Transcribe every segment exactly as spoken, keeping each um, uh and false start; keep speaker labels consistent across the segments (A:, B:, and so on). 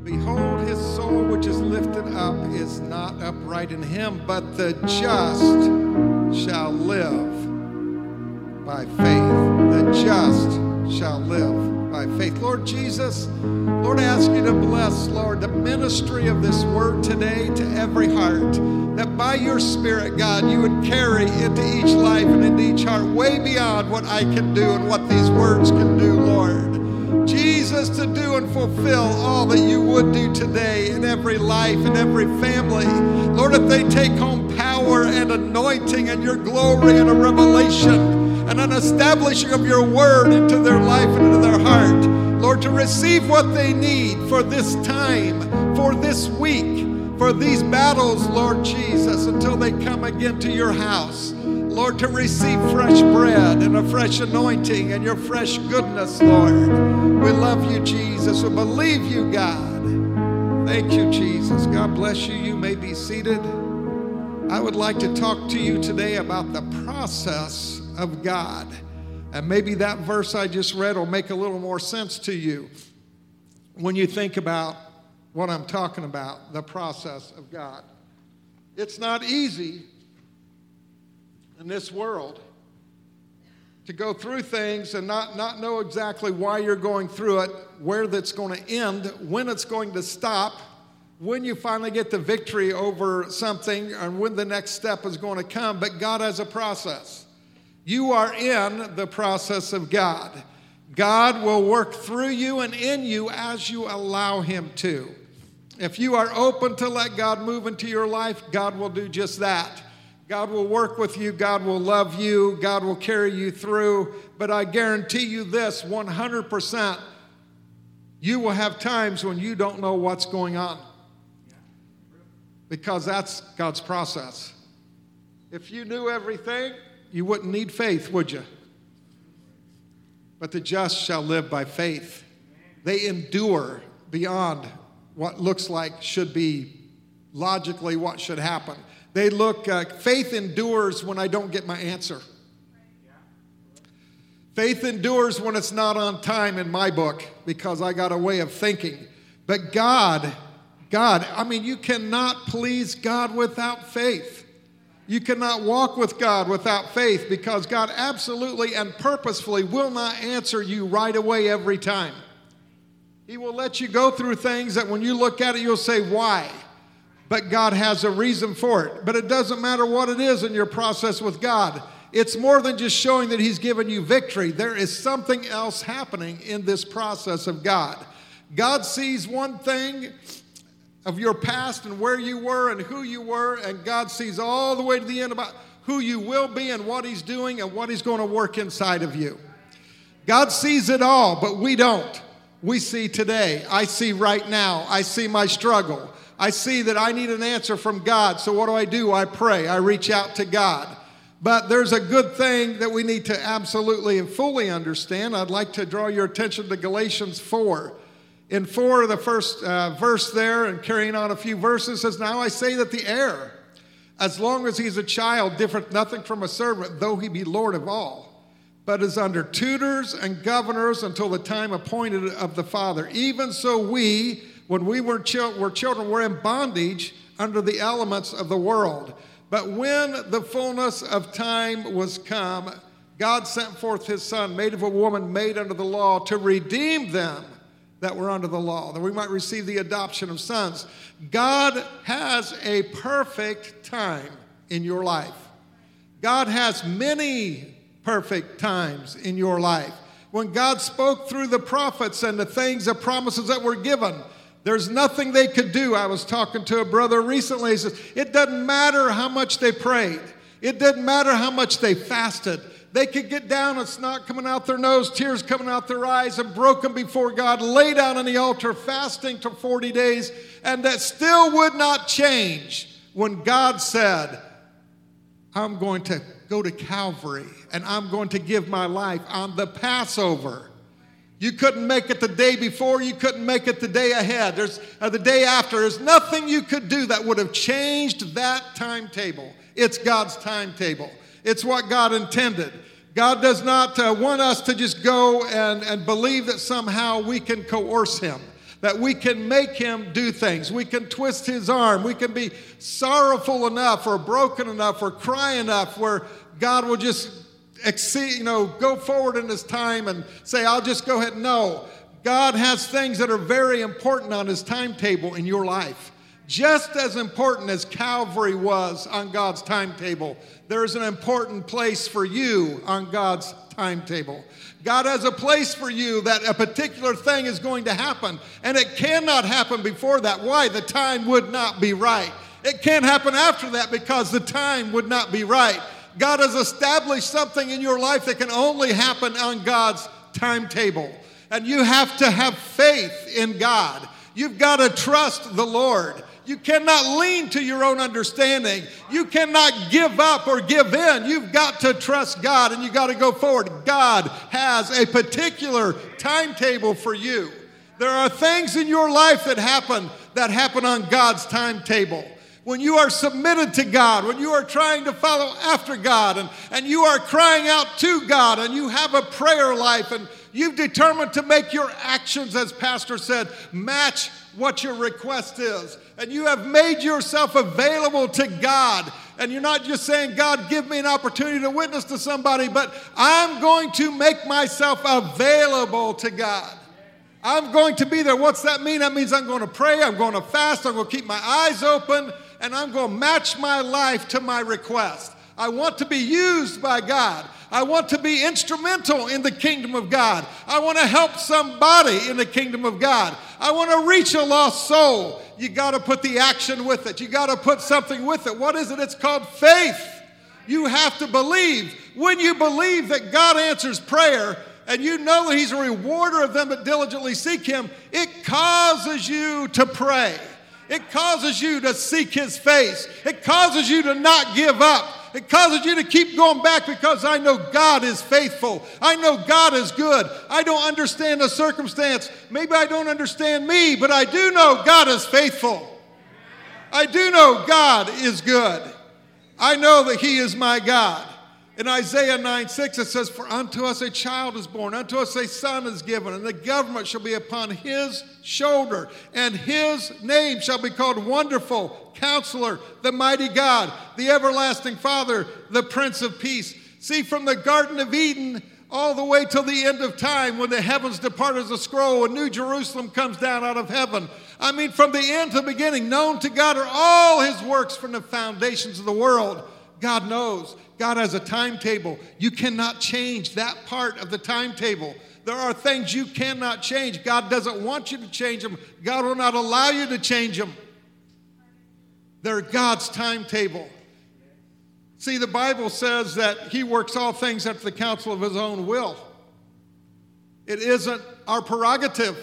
A: Behold, his soul which is lifted up is not upright in him, but the just shall live by faith. The just shall live by faith. Lord Jesus, Lord, I ask you to bless, Lord, the ministry of this word today to every heart, that by your Spirit, God, you would carry into each life and into each heart way beyond what I can do and what these words can do, Lord. Jesus, to do and fulfill all that you would do today in every life, in every family. Lord, if they take home power and anointing and your glory and a revelation and an establishing of your word into their life and into their heart, Lord, to receive what they need for this time, for this week, for these battles, Lord Jesus, until they come again to your house. Lord, to receive fresh bread and a fresh anointing and your fresh goodness, Lord. We love you, Jesus. We believe you, God. Thank you, Jesus. God bless you. You may be seated. I would like to talk to you today about the process of God. And maybe that verse I just read will make a little more sense to you when you think about what I'm talking about, the process of God. It's not easy in this world to go through things and not, not know exactly why you're going through it, where that's going to end, when it's going to stop, when you finally get the victory over something, and when the next step is going to come. But God has a process. You are in the process of God. God will work through you and in you as you allow him to. If you are open to let God move into your life, God will do just that. God will work with you. God will love you. God will carry you through. But I guarantee you this, one hundred percent, you will have times when you don't know what's going on. Because that's God's process. If you knew everything, you wouldn't need faith, would you? But the just shall live by faith. They endure beyond what looks like should be logically what should happen. They look, uh, faith endures when I don't get my answer. Faith endures when it's not on time in my book because I got a way of thinking. But God, God, I mean, you cannot please God without faith. You cannot walk with God without faith because God absolutely and purposefully will not answer you right away every time. He will let you go through things that when you look at it, you'll say, why? But God has a reason for it. But it doesn't matter what it is in your process with God. It's more than just showing that he's given you victory. There is something else happening in this process of God. God sees one thing of your past and where you were and who you were, and God sees all the way to the end about who you will be and what he's doing and what he's going to work inside of you. God sees it all, but we don't. We see today. I see right now. I see my struggle. I see that I need an answer from God. So what do I do? I pray. I reach out to God. But there's a good thing that we need to absolutely and fully understand. I'd like to draw your attention to Galatians four. In four, the first uh, verse there, and carrying on a few verses, says, now I say that the heir, as long as he's a child, differeth nothing from a servant, though he be Lord of all, but is under tutors and governors until the time appointed of the Father. Even so we, when we were, chil- were children, were in bondage under the elements of the world. But when the fullness of time was come, God sent forth his Son, made of a woman, made under the law, to redeem them that were under the law, that we might receive the adoption of sons. God has a perfect time in your life. God has many perfect times in your life. When God spoke through the prophets and the things, the promises that were given, there's nothing they could do. I was talking to a brother recently. He says, it doesn't matter how much they prayed. It doesn't matter how much they fasted. They could get down and snot coming out their nose, tears coming out their eyes, and broken before God, lay down on the altar, fasting for forty days, and that still would not change when God said, I'm going to go to Calvary, and I'm going to give my life on the Passover. You couldn't make it the day before. You couldn't make it the day ahead. There's or the day after. There's nothing you could do that would have changed that timetable. It's God's timetable. It's what God intended. God does not uh, want us to just go and, and believe that somehow we can coerce him, that we can make him do things. We can twist his arm. We can be sorrowful enough or broken enough or cry enough where God will just exceed, you know, go forward in his time and say, I'll just go ahead. No, God has things that are very important on his timetable in your life. Just as important as Calvary was on God's timetable, there is an important place for you on God's timetable. God has a place for you that a particular thing is going to happen, and it cannot happen before that. Why? The time would not be right. It can't happen after that because the time would not be right. God has established something in your life that can only happen on God's timetable. And you have to have faith in God. You've got to trust the Lord. You cannot lean to your own understanding. You cannot give up or give in. You've got to trust God and you've got to go forward. God has a particular timetable for you. There are things in your life that happen that happen on God's timetable. When you are submitted to God, when you are trying to follow after God, and, and you are crying out to God, and you have a prayer life, and you've determined to make your actions, as Pastor said, match what your request is. And you have made yourself available to God. And you're not just saying, God, give me an opportunity to witness to somebody, but I'm going to make myself available to God. I'm going to be there. What's that mean? That means I'm going to pray, I'm going to fast, I'm going to keep my eyes open, and I'm going to match my life to my request. I want to be used by God. I want to be instrumental in the kingdom of God. I want to help somebody in the kingdom of God. I want to reach a lost soul. You got to put the action with it. You got to put something with it. What is it? It's called faith. You have to believe. When you believe that God answers prayer and you know that he's a rewarder of them that diligently seek him, it causes you to pray. It causes you to seek his face. It causes you to not give up. It causes you to keep going back because I know God is faithful. I know God is good. I don't understand the circumstance. Maybe I don't understand me, but I do know God is faithful. I do know God is good. I know that he is my God. In Isaiah nine six it says, for unto us a child is born, unto us a son is given, and the government shall be upon his shoulder, and his name shall be called Wonderful, Counselor, the Mighty God, the Everlasting Father, the Prince of Peace. See, from the Garden of Eden all the way till the end of time, when the heavens depart as a scroll and New Jerusalem comes down out of heaven. I mean, from the end to the beginning, known to God are all his works from the foundations of the world. God knows. God has a timetable. You cannot change that part of the timetable. There are things you cannot change. God doesn't want you to change them. God will not allow you to change them. They're God's timetable. See, the Bible says that he works all things after the counsel of his own will. It isn't our prerogative.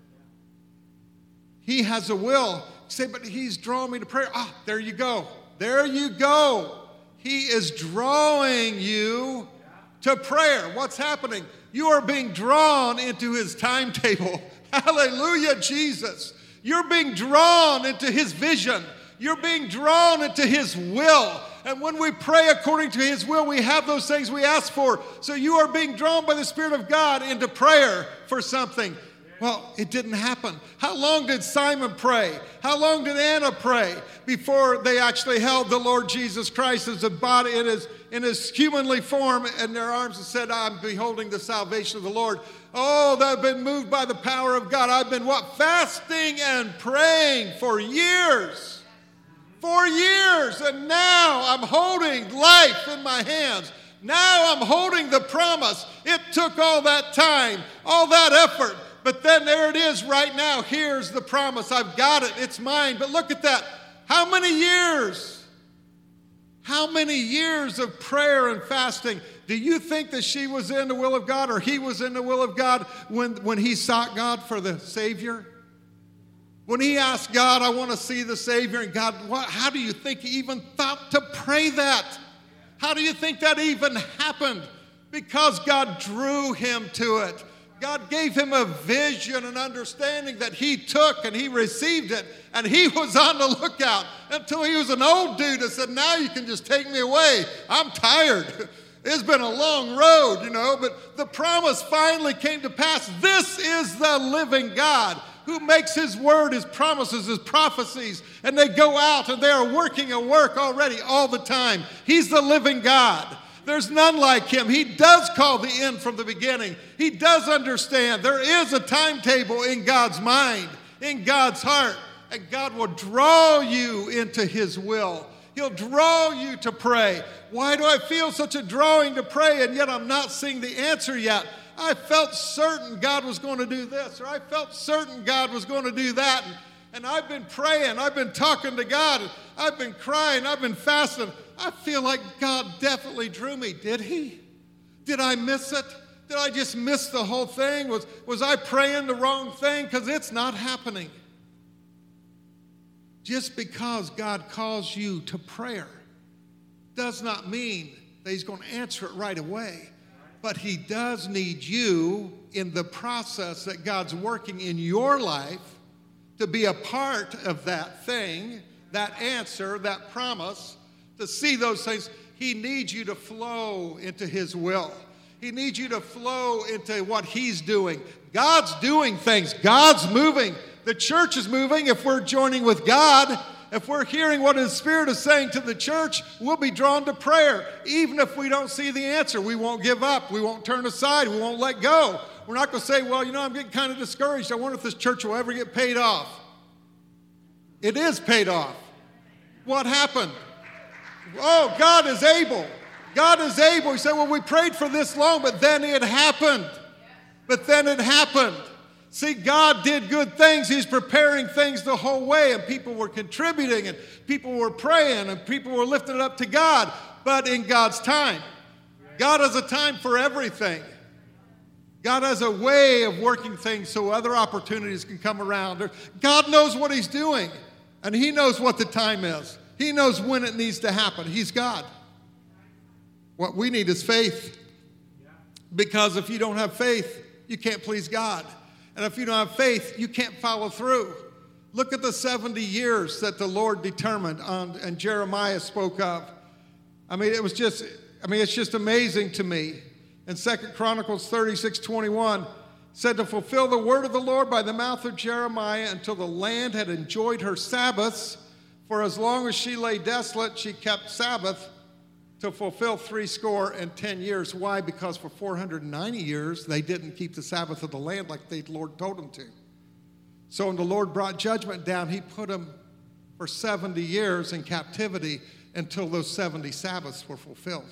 A: He has a will. You say, but he's drawing me to prayer. Ah, there you go. There you go. He is drawing you to prayer. What's happening? You are being drawn into his timetable. Hallelujah, Jesus. You're being drawn into his vision. You're being drawn into his will. And when we pray according to his will, we have those things we ask for. So you are being drawn by the Spirit of God into prayer for something. Well, it didn't happen. How long did Simon pray? How long did Anna pray before they actually held the Lord Jesus Christ as a body in his, in his humanly form in their arms and said, I'm beholding the salvation of the Lord. Oh, they've been moved by the power of God. I've been what? Fasting and praying for years. For years. And now I'm holding life in my hands. Now I'm holding the promise. It took all that time, all that effort. But then there it is right now. Here's the promise. I've got it. It's mine. But look at that. How many years? How many years of prayer and fasting? Do you think that she was in the will of God or he was in the will of God when, when he sought God for the Savior? When he asked God, I want to see the Savior, and God, what, how do you think he even thought to pray that? How do you think that even happened? Because God drew him to it. God gave him a vision and understanding that he took, and he received it, and he was on the lookout until he was an old dude that said, now you can just take me away. I'm tired. It's been a long road, you know, but the promise finally came to pass. This is the living God who makes his word, his promises, his prophecies, and they go out and they are working a work already all the time. He's the living God. There's none like him. He does call the end from the beginning. He does understand. There is a timetable in God's mind, in God's heart, and God will draw you into his will. He'll draw you to pray. Why do I feel such a drawing to pray and yet I'm not seeing the answer yet? I felt certain God was going to do this, or I felt certain God was going to do that. And, and I've been praying, I've been talking to God, and I've been crying, I've been fasting. I feel like God definitely drew me. Did he? Did I miss it? Did I just miss the whole thing? Was, was I praying the wrong thing? Because it's not happening. Just because God calls you to prayer does not mean that he's going to answer it right away. But he does need you in the process that God's working in your life to be a part of that thing, that answer, that promise, to see those things. He needs you to flow into his will. He needs you to flow into what he's doing. God's doing things. God's moving. The church is moving. If we're joining with God, if we're hearing what his Spirit is saying to the church, we'll be drawn to prayer. Even if we don't see the answer, we won't give up. We won't turn aside. We won't let go. We're not going to say, well, you know, I'm getting kind of discouraged. I wonder if this church will ever get paid off. It is paid off. What happened? Oh, God is able. God is able. He said, well, we prayed for this long, but then it happened. But then it happened. See, God did good things. He's preparing things the whole way, and people were contributing, and people were praying, and people were lifting it up to God, but in God's time. God has a time for everything. God has a way of working things so other opportunities can come around. God knows what he's doing, and he knows what the time is. He knows when it needs to happen. He's God. What we need is faith, because if you don't have faith, you can't please God. And if you don't have faith, you can't follow through. Look at the seventy years that the Lord determined on, and Jeremiah spoke of. I mean, it was just, I mean, it's just amazing to me. In Second Chronicles thirty-six twenty-one, said to fulfill the word of the Lord by the mouth of Jeremiah until the land had enjoyed her Sabbaths. For as long as she lay desolate, she kept Sabbath to fulfill three score and ten years. Why? Because for four hundred ninety years, they didn't keep the Sabbath of the land like the Lord told them to. So when the Lord brought judgment down, he put them for seventy years in captivity until those seventy Sabbaths were fulfilled.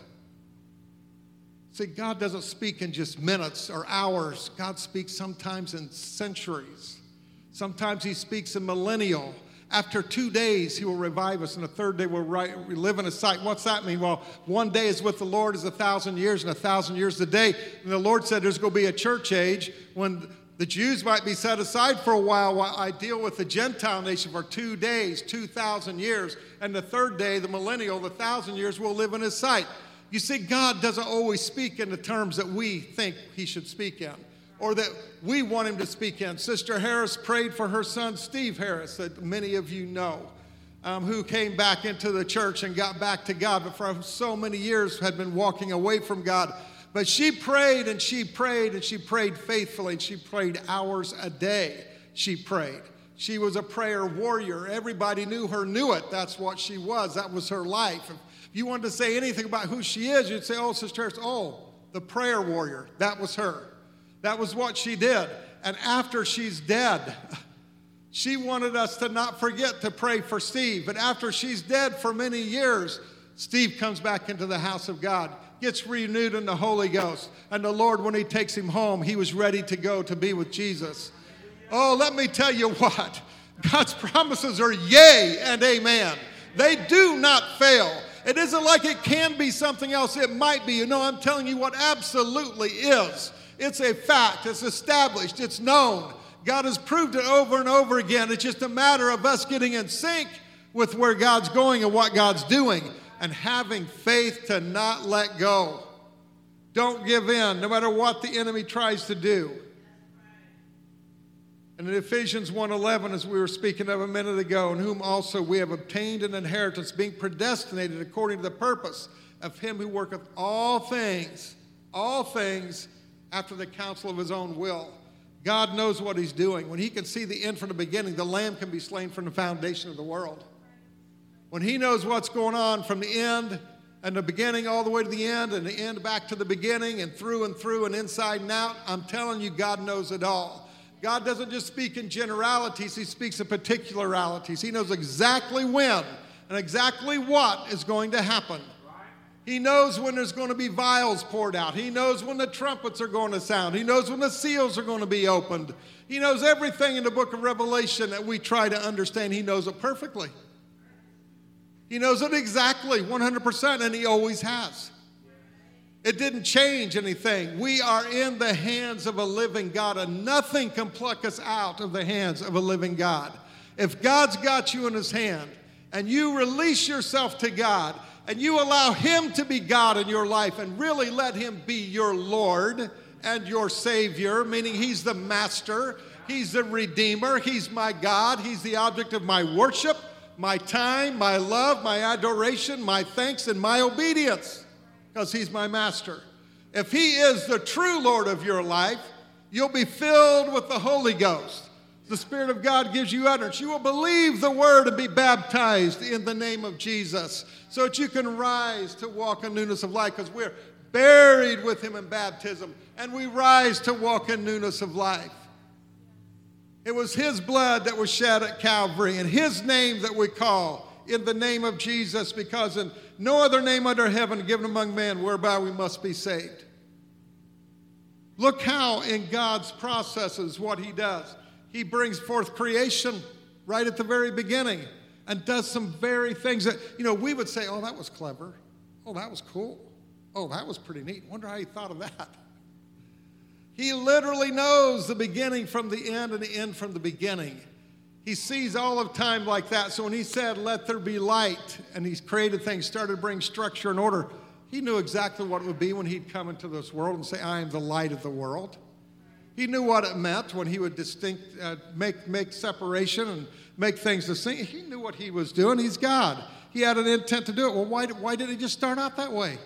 A: See, God doesn't speak in just minutes or hours. God speaks sometimes in centuries. Sometimes he speaks in millennial. After two days, he will revive us, and the third day we'll live in his sight. What's that mean? Well, one day is with the Lord is a thousand years, and a thousand years a day. And the Lord said there's going to be a church age when the Jews might be set aside for a while while I deal with the Gentile nation for two days, two thousand years. And the third day, the millennial, the thousand years, will live in his sight. You see, God doesn't always speak in the terms that we think he should speak in, or that we want him to speak in. Sister Harris prayed for her son, Steve Harris, that many of you know, um, who came back into the church and got back to God, but for so many years had been walking away from God. But she prayed and she prayed and she prayed faithfully, and she prayed hours a day. She prayed. She was a prayer warrior. Everybody knew her, knew it. That's what she was. That was her life. If you wanted to say anything about who she is, you'd say, oh, Sister Harris, oh, the prayer warrior. That was her. That was what she did. And after she's dead, she wanted us to not forget to pray for Steve. But after she's dead for many years, Steve comes back into the house of God, gets renewed in the Holy Ghost. And the Lord, when he takes him home, he was ready to go to be with Jesus. Oh, let me tell you what. God's promises are yea and amen. They do not fail. It isn't like it can be something else. It might be. You know, I'm telling you what absolutely is. It's a fact. It's established. It's known. God has proved it over and over again. It's just a matter of us getting in sync with where God's going and what God's doing, and having faith to not let go. Don't give in, no matter what the enemy tries to do. And in Ephesians one eleven, as we were speaking of a minute ago, in whom also we have obtained an inheritance, being predestinated according to the purpose of him who worketh all things, all things, after the counsel of his own will. God knows what he's doing. When he can see the end from the beginning, the lamb can be slain from the foundation of the world. When he knows what's going on from the end and the beginning all the way to the end and the end back to the beginning and through and through and inside and out, I'm telling you, God knows it all. God doesn't just speak in generalities, he speaks in particularities. He knows exactly when and exactly what is going to happen. He knows when there's going to be vials poured out. He knows when the trumpets are going to sound. He knows when the seals are going to be opened. He knows everything in the book of Revelation that we try to understand. He knows it perfectly. He knows it exactly, one hundred percent, and he always has. It didn't change anything. We are in the hands of a living God, and nothing can pluck us out of the hands of a living God. If God's got you in his hand, and you release yourself to God, and you allow him to be God in your life and really let him be your Lord and your Savior, meaning he's the master, he's the Redeemer, he's my God, he's the object of my worship, my time, my love, my adoration, my thanks, and my obedience, because he's my master. If he is the true Lord of your life, you'll be filled with the Holy Ghost. The Spirit of God gives you utterance. You will believe the word and be baptized in the name of Jesus so that you can rise to walk in newness of life, because we're buried with him in baptism and we rise to walk in newness of life. It was his blood that was shed at Calvary and his name that we call in the name of Jesus, because in no other name under heaven given among men whereby we must be saved. Look how in God's processes what he does. He brings forth creation right at the very beginning and does some very things that, you know, we would say, oh, that was clever. Oh, that was cool. Oh, that was pretty neat. Wonder how he thought of that. He literally knows the beginning from the end and the end from the beginning. He sees all of time like that. So when he said, let there be light, and he's created things, started to bring structure and order, he knew exactly what it would be when he'd come into this world and say, I am the light of the world. He knew what it meant when he would distinct, uh, make, make separation and make things distinct. He knew what he was doing. He's God. He had an intent to do it. Well, why, why did he just start out that way?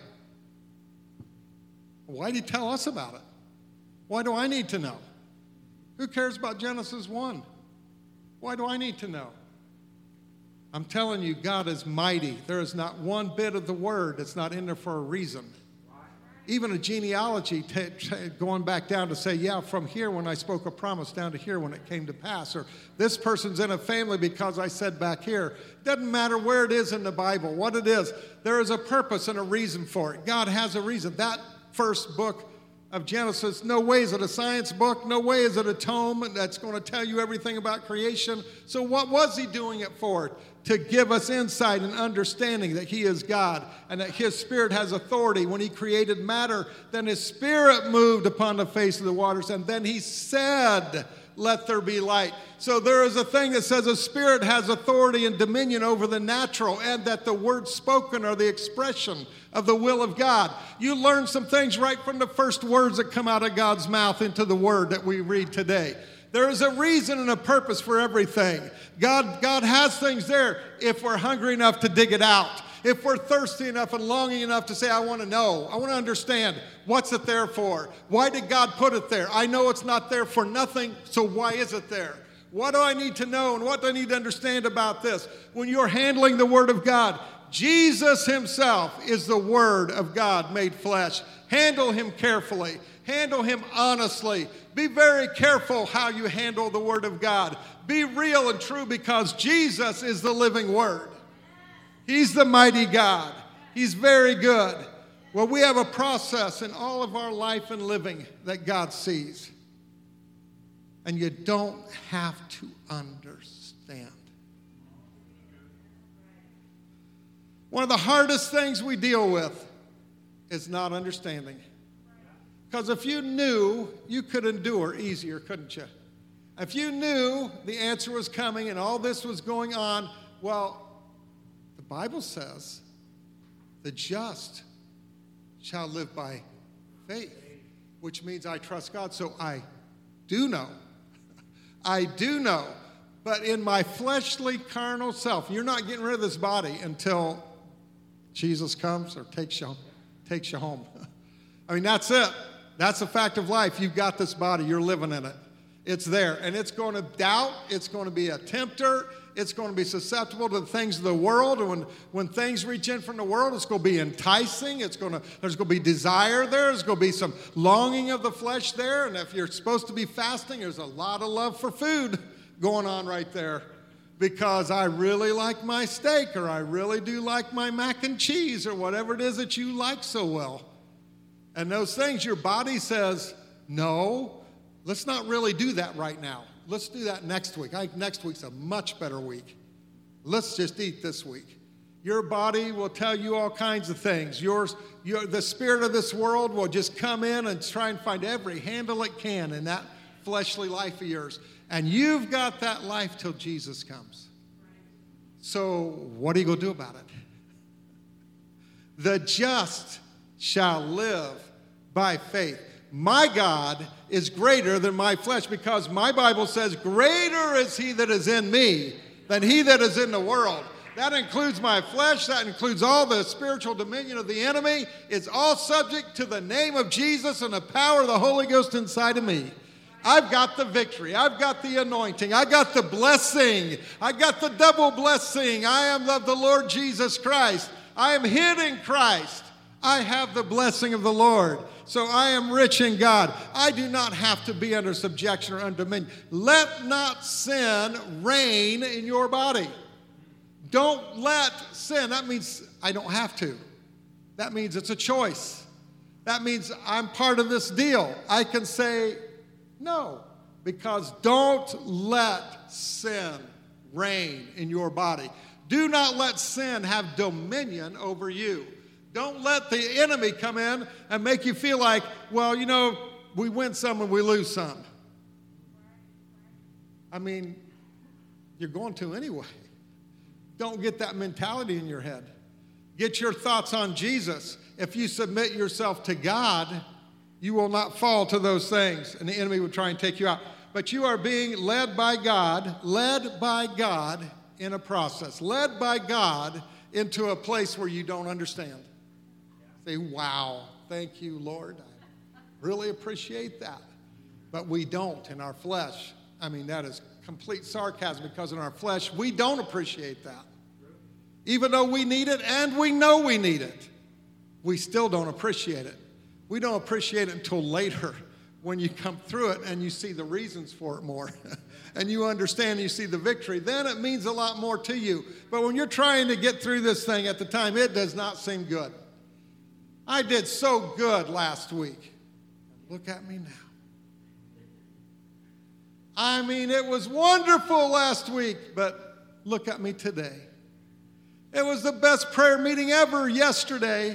A: Why did he tell us about it? Why do I need to know? Who cares about Genesis one? Why do I need to know? I'm telling you, God is mighty. There is not one bit of the word that's not in there for a reason. Even a genealogy t- t- going back down to say, yeah, from here when I spoke a promise down to here when it came to pass. Or this person's in a family because I said back here. Doesn't matter where it is in the Bible, what it is. There is a purpose and a reason for it. God has a reason. That first book of Genesis, no way is it a science book. No way is it a tome that's going to tell you everything about creation. So what was he doing it for? To give us insight and understanding that he is God and that his Spirit has authority. When he created matter, then his Spirit moved upon the face of the waters, and then he said, let there be light. So there is a thing that says a spirit has authority and dominion over the natural, and that the words spoken are the expression of the will of God. You learn some things right from the first words that come out of God's mouth into the word that we read today. There is a reason and a purpose for everything. God, God has things there if we're hungry enough to dig it out. If we're thirsty enough and longing enough to say, I want to know, I want to understand, what's it there for? Why did God put it there? I know it's not there for nothing, so why is it there? What do I need to know and what do I need to understand about this? When you're handling the Word of God, Jesus himself is the Word of God made flesh. Handle him carefully. Handle him honestly. Be very careful how you handle the Word of God. Be real and true, because Jesus is the living Word. He's the mighty God. He's very good. Well, we have a process in all of our life and living that God sees. And you don't have to understand. One of the hardest things we deal with is not understanding. Because if you knew, you could endure easier, couldn't you? If you knew the answer was coming and all this was going on, well, the Bible says the just shall live by faith, which means I trust God. So I do know. I do know. But in my fleshly, carnal self, you're not getting rid of this body until Jesus comes or takes you, takes you home. I mean, that's it. That's a fact of life. You've got this body. You're living in it. It's there, and it's going to doubt. It's going to be a tempter. It's going to be susceptible to the things of the world. And when, when things reach in from the world, it's going to be enticing. It's going to, there's going to be desire there. There's going to be some longing of the flesh there. And if you're supposed to be fasting, there's a lot of love for food going on right there. Because I really like my steak, or I really do like my mac and cheese, or whatever it is that you like so well. And those things, your body says, no, let's not really do that right now. Let's do that next week. I think next week's a much better week. Let's just eat this week. Your body will tell you all kinds of things. Yours, your, the spirit of this world will just come in and try and find every handle it can in that fleshly life of yours. And you've got that life till Jesus comes. So what are you going to do about it? The just shall live by faith. My God is greater than my flesh, because my Bible says, greater is he that is in me than he that is in the world. That includes my flesh. That includes all the spiritual dominion of the enemy. It's all subject to the name of Jesus and the power of the Holy Ghost inside of me. I've got the victory. I've got the anointing. I got the blessing. I got the double blessing. I am of the Lord Jesus Christ. I am hid in Christ. I have the blessing of the Lord. So I am rich in God. I do not have to be under subjection or under dominion. Let not sin reign in your body. Don't let sin. That means I don't have to. That means it's a choice. That means I'm part of this deal. I can say no, because don't let sin reign in your body. Do not let sin have dominion over you. Don't let the enemy come in and make you feel like, well, you know, we win some and we lose some. I mean, you're going to anyway. Don't get that mentality in your head. Get your thoughts on Jesus. If you submit yourself to God, you will not fall to those things, and the enemy will try and take you out. But you are being led by God, led by God in a process, led by God into a place where you don't understand. Say, wow, thank you, Lord. I really appreciate that. But we don't in our flesh. I mean, that is complete sarcasm, because in our flesh, we don't appreciate that. Even though we need it and we know we need it, we still don't appreciate it. We don't appreciate it until later, when you come through it and you see the reasons for it more. And you understand, you see the victory. Then it means a lot more to you. But when you're trying to get through this thing at the time, it does not seem good. I did so good last week. Look at me now. I mean, it was wonderful last week, but look at me today. It was the best prayer meeting ever yesterday,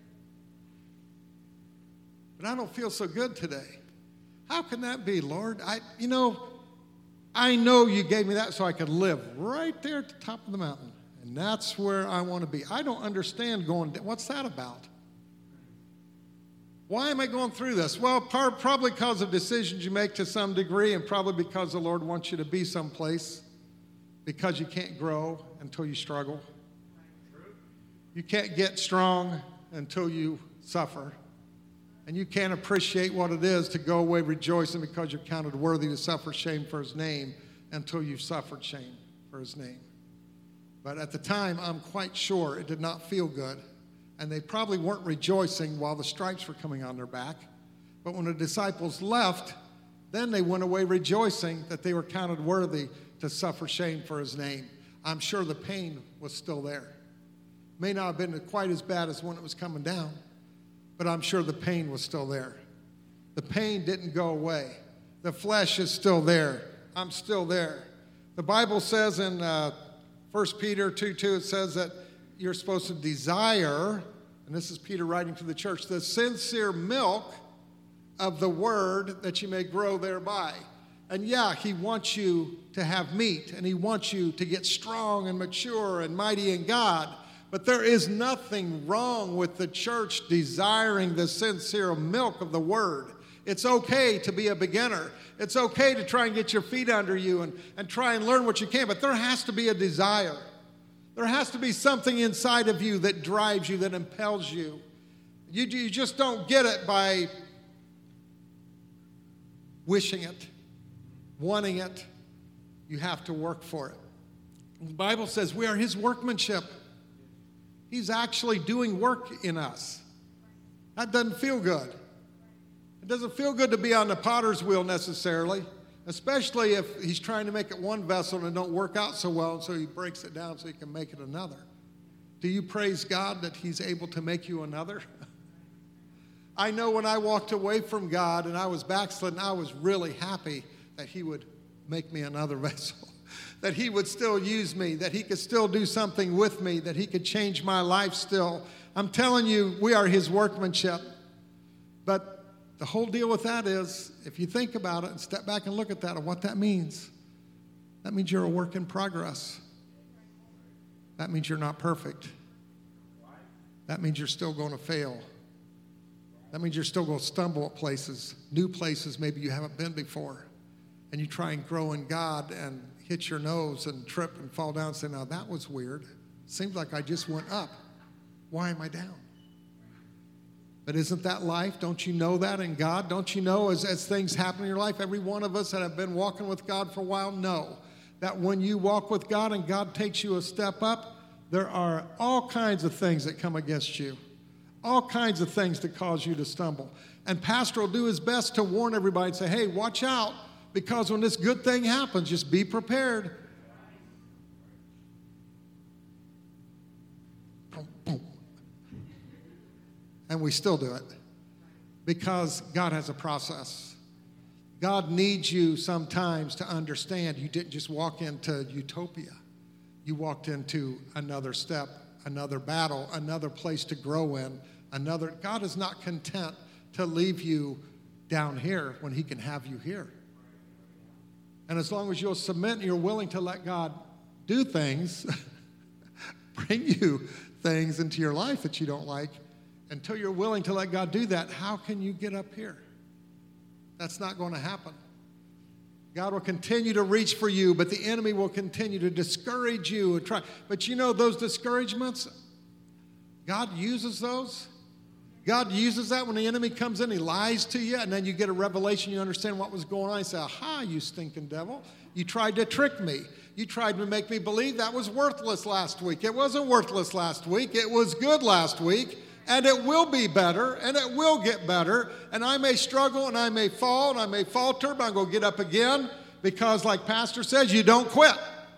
A: but I don't feel so good today. How can that be, Lord? I, you know, I know you gave me that so I could live right there at the top of the mountain, and that's where I want to be. I don't understand going, what's that about? Why am I going through this? Well, part, probably because of decisions you make to some degree, and probably because the Lord wants you to be someplace, because you can't grow until you struggle. You can't get strong until you suffer. And you can't appreciate what it is to go away rejoicing because you're counted worthy to suffer shame for his name until you've suffered shame for his name. But at the time, I'm quite sure it did not feel good. And they probably weren't rejoicing while the stripes were coming on their back. But when the disciples left, then they went away rejoicing that they were counted worthy to suffer shame for his name. I'm sure the pain was still there. May not have been quite as bad as when it was coming down, but I'm sure the pain was still there. The pain didn't go away. The flesh is still there. I'm still there. The Bible says in uh, First Peter two two, it says that you're supposed to desire, and this is Peter writing to the church, the sincere milk of the word that you may grow thereby. And yeah, he wants you to have meat, and he wants you to get strong and mature and mighty in God. But there is nothing wrong with the church desiring the sincere milk of the word. It's okay to be a beginner. It's okay to try and get your feet under you and, and try and learn what you can, but there has to be a desire. There has to be something inside of you that drives you, that impels you. You, you just don't get it by wishing it. wanting it, you have to work for it. The Bible says we are his workmanship. He's actually doing work in us. That doesn't feel good. It doesn't feel good to be on the potter's wheel necessarily, especially if he's trying to make it one vessel and it don't work out so well, and so he breaks it down so he can make it another. Do you praise God that he's able to make you another? I know when I walked away from God and I was backslidden, I was really happy that he would make me another vessel, that he would still use me, that he could still do something with me, that he could change my life still. I'm telling you, we are his workmanship. But the whole deal with that is, if you think about it and step back and look at that and what that means, that means you're a work in progress. That means you're not perfect. That means you're still going to fail. That means you're still going to stumble at places, new places maybe you haven't been before. And you try and grow in God and hit your nose and trip and fall down and say, now that was weird. Seems like I just went up. Why am I down? But isn't that life? Don't you know that in God? Don't you know as, as things happen in your life, every one of us that have been walking with God for a while know that when you walk with God and God takes you a step up, there are all kinds of things that come against you. All kinds of things that cause you to stumble. And Pastor will do his best to warn everybody and say, hey, watch out, because when this good thing happens, just be prepared. Boom, boom. And we still do it because God has a process. God needs you sometimes to understand you didn't just walk into utopia. You walked into another step, another battle, another place to grow in, another. God is not content to leave you down here when he can have you here. And as long as you'll submit and you're willing to let God do things, bring you things into your life that you don't like, until you're willing to let God do that, how can you get up here? That's not going to happen. God will continue to reach for you, but the enemy will continue to discourage you and try. But you know those discouragements, God uses those. God uses that when the enemy comes in, he lies to you, and then you get a revelation, you understand what was going on. You say, aha, you stinking devil. You tried to trick me. You tried to make me believe that was worthless last week. It wasn't worthless last week. It was good last week, and it will be better, and it will get better. And I may struggle, and I may fall, and I may falter, but I'm going to get up again because, like Pastor says, you don't quit.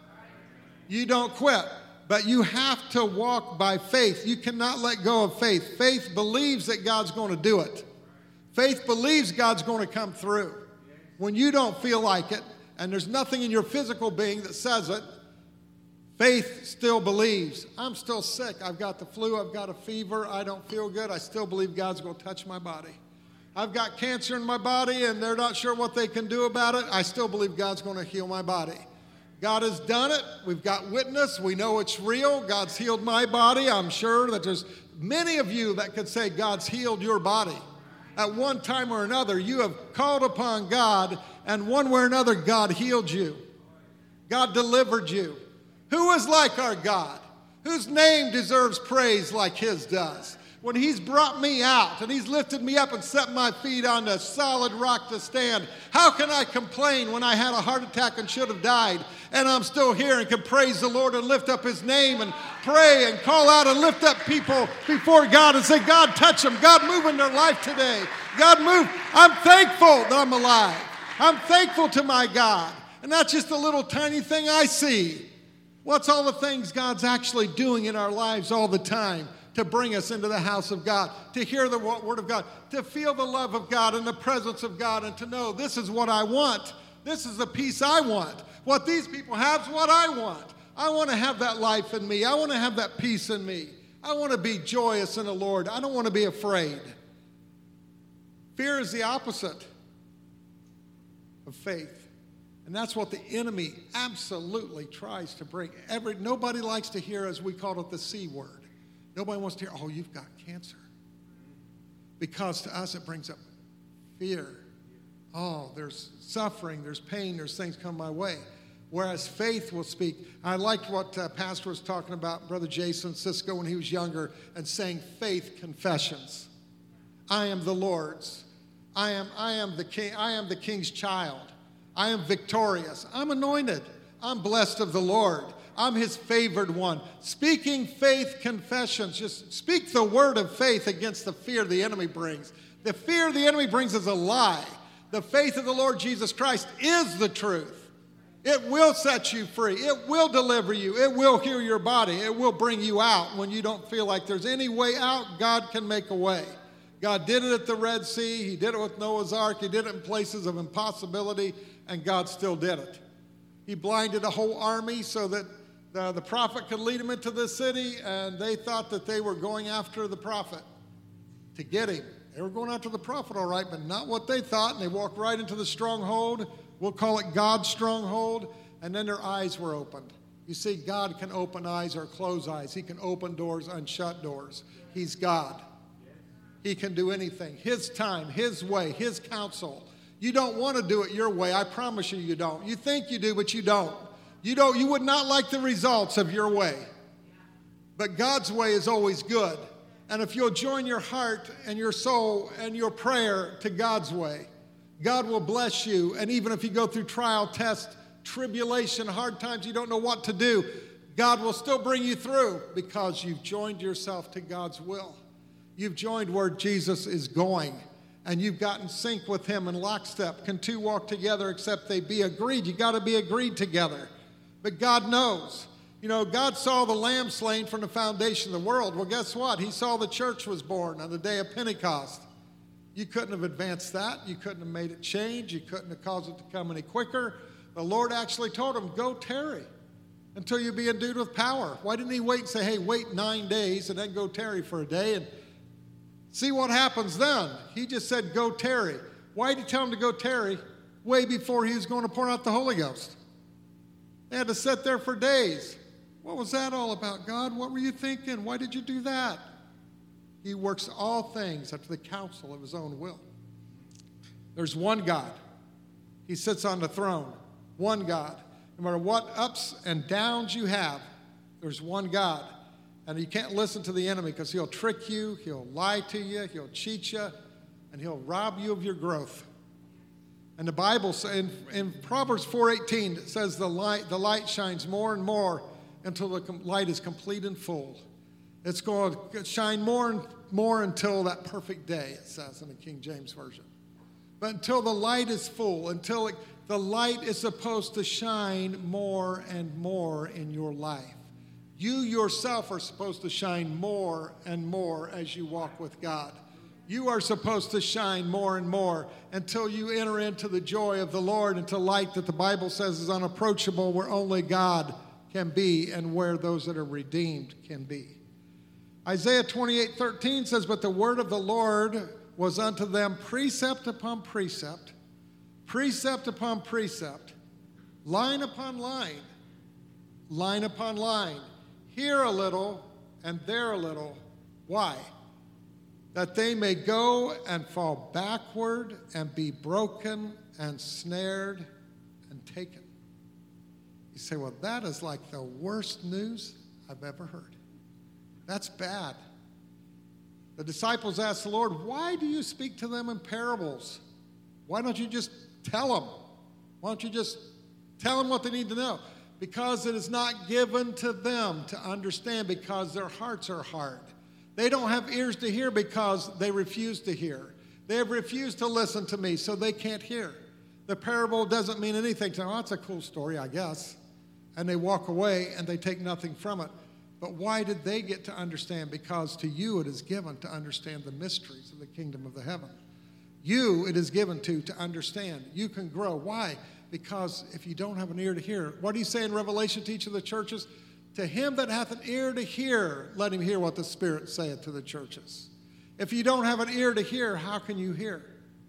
A: You don't quit. But you have to walk by faith. You cannot let go of faith. Faith believes that God's going to do it. Faith believes God's going to come through. When you don't feel like it, and there's nothing in your physical being that says it, faith still believes. I'm still sick. I've got the flu. I've got a fever. I don't feel good. I still believe God's going to touch my body. I've got cancer in my body, and they're not sure what they can do about it. I still believe God's going to heal my body. God has done it. We've got witness. We know it's real. God's healed my body. I'm sure that there's many of you that could say God's healed your body. At one time or another, you have called upon God, and one way or another, God healed you. God delivered you. Who is like our God? Whose name deserves praise like his does? When he's brought me out and he's lifted me up and set my feet on the solid rock to stand, how can I complain when I had a heart attack and should have died, and I'm still here and can praise the Lord and lift up his name and pray and call out and lift up people before God and say, God, touch them. God, move in their life today. God, move. I'm thankful that I'm alive. I'm thankful to my God. And that's just a little tiny thing I see. What's all the things God's actually doing in our lives all the time to bring us into the house of God, to hear the word of God, to feel the love of God and the presence of God, and to know this is what I want. This is the peace I want. What these people have is what I want. I want to have that life in me. I want to have that peace in me. I want to be joyous in the Lord. I don't want to be afraid. Fear is the opposite of faith. And that's what the enemy absolutely tries to bring. Every, nobody likes to hear, as we call it, the C word. Nobody wants to hear, oh, you've got cancer. Because to us it brings up fear. Oh, there's suffering, there's pain, there's things come my way. Whereas faith will speak. I liked what uh, Pastor was talking about, Brother Jason Cisco, when he was younger, and saying faith confessions. I am the Lord's. I am, I am the king. I am the king's child. I am victorious. I'm anointed. I'm blessed of the Lord. I'm his favored one. Speaking faith confessions. Just speak the word of faith against the fear the enemy brings. The fear the enemy brings is a lie. The faith of the Lord Jesus Christ is the truth. It will set you free. It will deliver you. It will heal your body. It will bring you out when you don't feel like there's any way out. God can make a way. God did it at the Red Sea. He did it with Noah's Ark. He did it in places of impossibility, and God still did it. He blinded a whole army so that the, the prophet could lead them into the city, and they thought that they were going after the prophet to get him. They were going after the prophet, all right, but not what they thought, and they walked right into the stronghold. We'll call it God's stronghold, and then their eyes were opened. You see, God can open eyes or close eyes. He can open doors, unshut doors. He's God. He can do anything. His time, his way, his counsel. You don't want to do it your way. I promise you, you don't. You think you do, but you don't. You don't. You would not like the results of your way. But God's way is always good. And if you'll join your heart and your soul and your prayer to God's way, God will bless you. And even if you go through trial, test, tribulation, hard times, you don't know what to do, God will still bring you through because you've joined yourself to God's will. You've joined where Jesus is going, and you've gotten sync with him in lockstep. Can two walk together except they be agreed? You got to be agreed together. But God knows. You know, God saw the lamb slain from the foundation of the world. Well, guess what? He saw the church was born on the day of Pentecost. You couldn't have advanced that. You couldn't have made it change. You couldn't have caused it to come any quicker. The Lord actually told him, go tarry until you be endued with power. Why didn't he wait and say, hey, wait nine days and then go tarry for a day and see what happens then? He just said, go tarry. Why did he tell him to go tarry way before he was going to pour out the Holy Ghost? They had to sit there for days. What was that all about, God? What were you thinking? Why did you do that? He works all things after the counsel of his own will. There's one God. He sits on the throne. One God. No matter what ups and downs you have, there's one God. And you can't listen to the enemy because he'll trick you, he'll lie to you, he'll cheat you, and he'll rob you of your growth. And the Bible says in, in Proverbs four eighteen, it says the light, the light shines more and more until the light is complete and full. It's going to shine more and more until that perfect day, it says in the King James Version. But until the light is full, until it, the light is supposed to shine more and more in your life. You yourself are supposed to shine more and more as you walk with God. You are supposed to shine more and more until you enter into the joy of the Lord, into light that the Bible says is unapproachable, where only God can be and where those that are redeemed can be. Isaiah twenty-eight thirteen says, but the word of the Lord was unto them precept upon precept, precept upon precept, line upon line, line upon line, here a little and there a little. Why? That they may go and fall backward and be broken and snared and taken. You say, well, that is like the worst news I've ever heard. That's bad. The disciples asked the Lord, why do you speak to them in parables? Why don't you just tell them? Why don't you just tell them what they need to know? Because it is not given to them to understand, because their hearts are hard. They don't have ears to hear because they refuse to hear. They have refused to listen to me, so they can't hear. The parable doesn't mean anything to them. Oh, that's a cool story, I guess. And they walk away and they take nothing from it. But why did they get to understand? Because to you it is given to understand the mysteries of the kingdom of the heaven. You it is given to to understand. You can grow. Why? Because if you don't have an ear to hear, what do you say in Revelation to each of the churches? To him that hath an ear to hear, let him hear what the Spirit saith to the churches. If you don't have an ear to hear, how can you hear?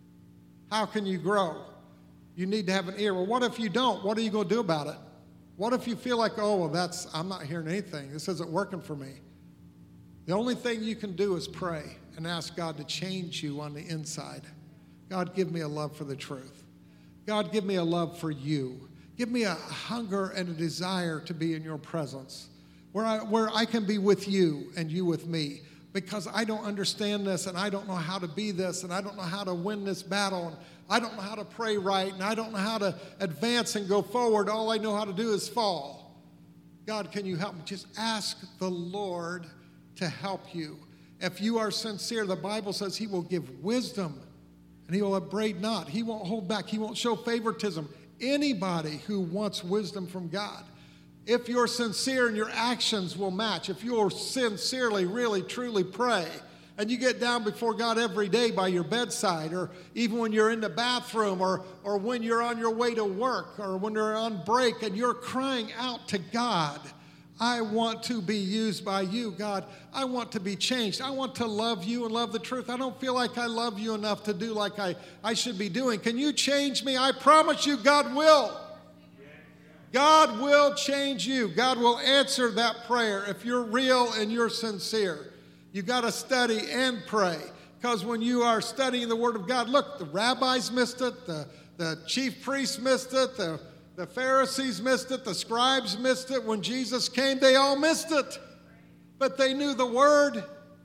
A: How can you grow? You need to have an ear. Well, what if you don't? What are you going to do about it? What if you feel like, oh, well, that's, I'm not hearing anything. This isn't working for me. The only thing you can do is pray and ask God to change you on the inside. God, give me a love for the truth. God, give me a love for you. Give me a hunger and a desire to be in your presence, where I, where I can be with you and you with me. because I don't understand this, and I don't know how to be this, and I don't know how to win this battle, and I don't know how to pray right, and I don't know how to advance and go forward. All I know how to do is fall. God, can you help me? Just ask the Lord to help you. If you are sincere, the Bible says he will give wisdom, and he will upbraid not. He won't hold back. He won't show favoritism. Anybody who wants wisdom from God, if you're sincere and your actions will match, if you'll sincerely, really, truly pray, and you get down before God every day by your bedside, or even when you're in the bathroom, or, or when you're on your way to work, or when you're on break, and you're crying out to God, I want to be used by you, God. I want to be changed. I want to love you and love the truth. I don't feel like I love you enough to do like I, I should be doing. Can you change me? I promise you, God will. God will change you. God will answer that prayer if you're real and you're sincere. You've got to study and pray, because when you are studying the Word of God, look, the rabbis missed it, the, the chief priests missed it, the, the Pharisees missed it, the scribes missed it. When Jesus came, they all missed it. But they knew the Word,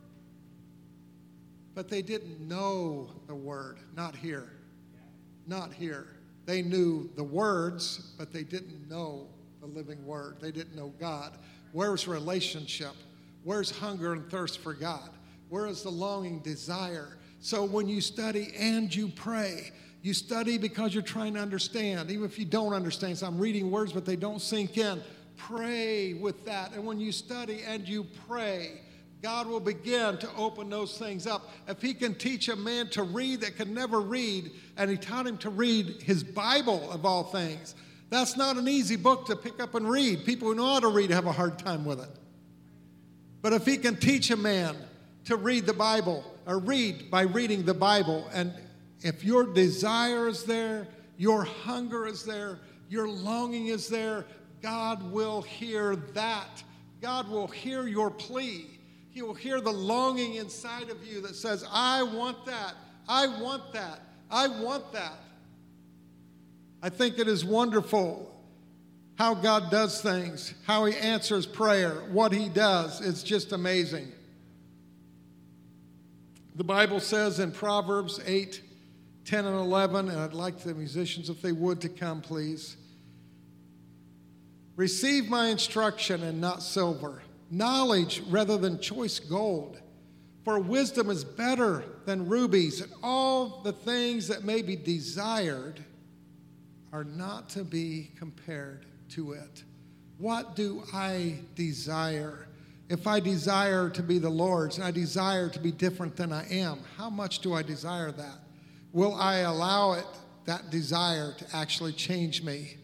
A: but they didn't know the Word. Not here. Not here. They knew the words, but they didn't know the living Word. They didn't know God. Where's relationship? Where's hunger and thirst for God? Where is the longing desire? So when you study and you pray, you study because you're trying to understand. Even if you don't understand, so I'm reading words, but they don't sink in. Pray with that. And when you study and you pray, God will begin to open those things up. If he can teach a man to read that could never read, and he taught him to read his Bible of all things, that's not an easy book to pick up and read. People who know how to read have a hard time with it. But if he can teach a man to read the Bible, or read by reading the Bible, and if your desire is there, your hunger is there, your longing is there, God will hear that. God will hear your plea. He will hear the longing inside of you that says, I want that, I want that, I want that. I think it is wonderful how God does things, how he answers prayer, what he does. It's just amazing. The Bible says in Proverbs eight, ten, and eleven, and I'd like the musicians, if they would, to come, please. Receive my instruction and not silver, knowledge rather than choice gold. For wisdom is better than rubies, and all the things that may be desired are not to be compared to it. What do I desire? If I desire to be the Lord's, and I desire to be different than I am, how much do I desire that? Will I allow it, that desire, to actually change me?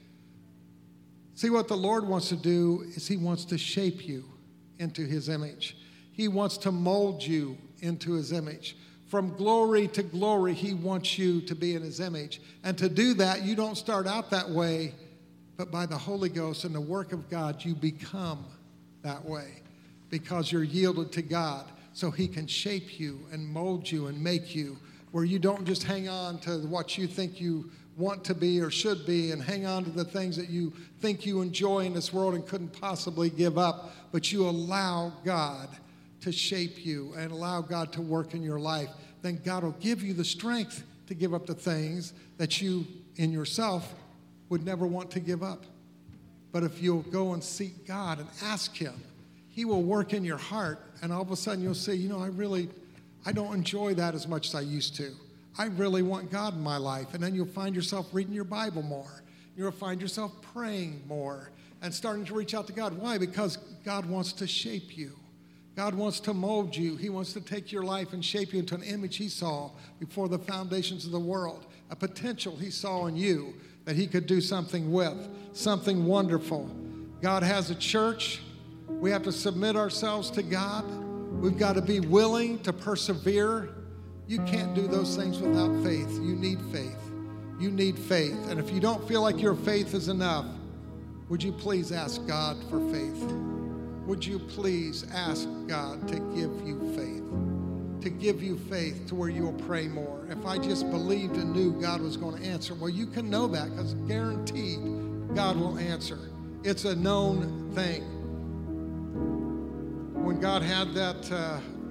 A: See, what the Lord wants to do is he wants to shape you into his image. He wants to mold you into his image. From glory to glory, he wants you to be in his image. And to do that, you don't start out that way, but by the Holy Ghost and the work of God, you become that way because you're yielded to God, so he can shape you and mold you and make you, where you don't just hang on to what you think you want to be or should be, and hang on to the things that you think you enjoy in this world and couldn't possibly give up, but you allow God to shape you and allow God to work in your life. Then God will give you the strength to give up the things that you in yourself would never want to give up. But if you'll go and seek God and ask him, he will work in your heart, and all of a sudden you'll say, you know, I really, I don't enjoy that as much as I used to. I really want God in my life. And then you'll find yourself reading your Bible more. You'll find yourself praying more and starting to reach out to God. Why? Because God wants to shape you. God wants to mold you. He wants to take your life and shape you into an image he saw before the foundations of the world, a potential he saw in you that he could do something with, something wonderful. God has a church. We have to submit ourselves to God. We've got to be willing to persevere. You can't do those things without faith. You need faith. You need faith. And if you don't feel like your faith is enough, would you please ask God for faith? Would you please ask God to give you faith? To give you faith to where you'll pray more. If I just believed and knew God was going to answer, well, you can know that because guaranteed God will answer. It's a known thing. When God had that uh,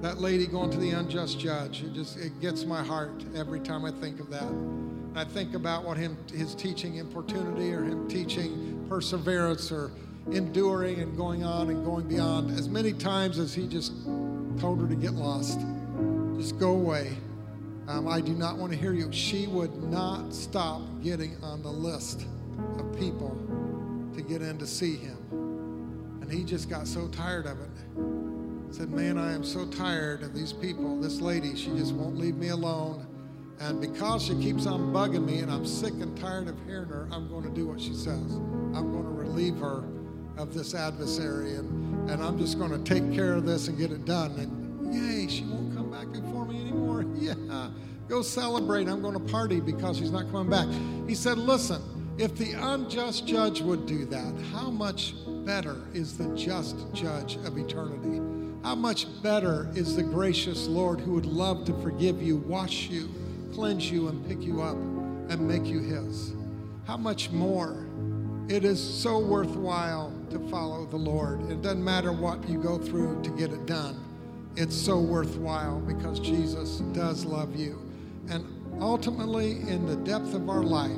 A: That lady going to the unjust judge, it just it gets my heart every time I think of that. And I think about what him his teaching importunity or him teaching perseverance or enduring and going on and going beyond. As many times as he just told her to get lost, just go away. Um, I do not want to hear you. She would not stop getting on the list of people to get in to see him. And he just got so tired of it. Said, man, I am so tired of these people. This lady, she just won't leave me alone. And because she keeps on bugging me and I'm sick and tired of hearing her, I'm going to do what she says. I'm going to relieve her of this adversary. And, and I'm just going to take care of this and get it done. And yay, she won't come back before me anymore. Yeah, go celebrate. I'm going to party because she's not coming back. He said, listen, if the unjust judge would do that, how much better is the just judge of eternity? How much better is the gracious Lord who would love to forgive you, wash you, cleanse you, and pick you up and make you his? How much more? It is so worthwhile to follow the Lord. It doesn't matter what you go through to get it done. It's so worthwhile because Jesus does love you. And ultimately, in the depth of our life,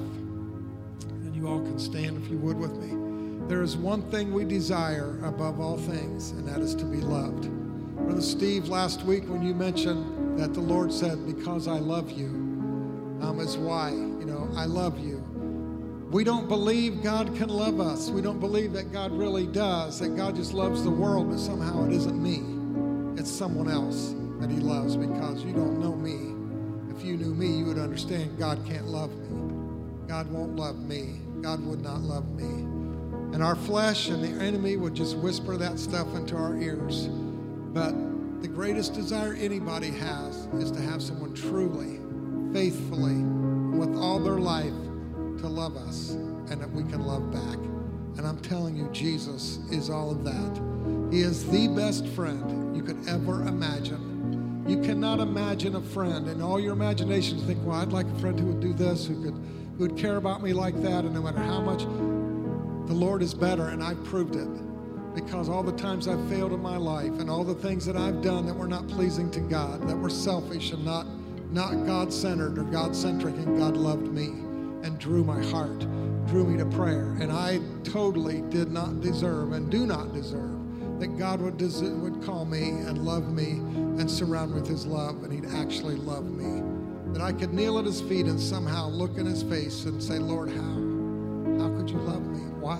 A: and you all can stand if you would with me, there is one thing we desire above all things, and that is to be loved. Brother Steve, last week when you mentioned that the Lord said, because I love you, um, is why, you know, I love you. We don't believe God can love us. We don't believe that God really does, that God just loves the world, but somehow it isn't me. It's someone else that he loves because you don't know me. If you knew me, you would understand God can't love me. God won't love me. God would not love me. And our flesh and the enemy would just whisper that stuff into our ears. But the greatest desire anybody has is to have someone truly, faithfully, with all their life to love us and that we can love back. And I'm telling you, Jesus is all of that. He is the best friend you could ever imagine. You cannot imagine a friend in all your imaginations think, well, I'd like a friend who would do this, who could who would care about me like that, and no matter how much, the Lord is better, and I've proved it. Because all the times I've failed in my life and all the things that I've done that were not pleasing to God, that were selfish and not, not God-centered or God-centric, and God loved me and drew my heart, drew me to prayer. And I totally did not deserve and do not deserve that God would, des- would call me and love me and surround me with his love, and he'd actually love me. That I could kneel at his feet and somehow look in his face and say, Lord, how? How could you love me? Why?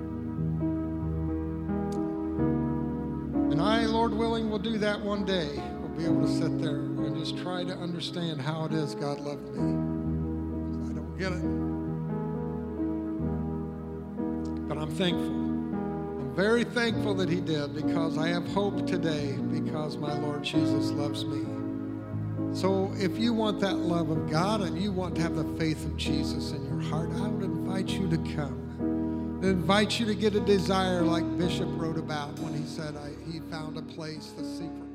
A: And I, Lord willing, will do that one day. We'll be able to sit there and just try to understand how it is God loved me. I don't get it. But I'm thankful. I'm very thankful that he did, because I have hope today because my Lord Jesus loves me. So if you want that love of God and you want to have the faith of Jesus in your heart, I would invite you to come. I invite you to get a desire like Bishop wrote about when he said I, he found a place, the secret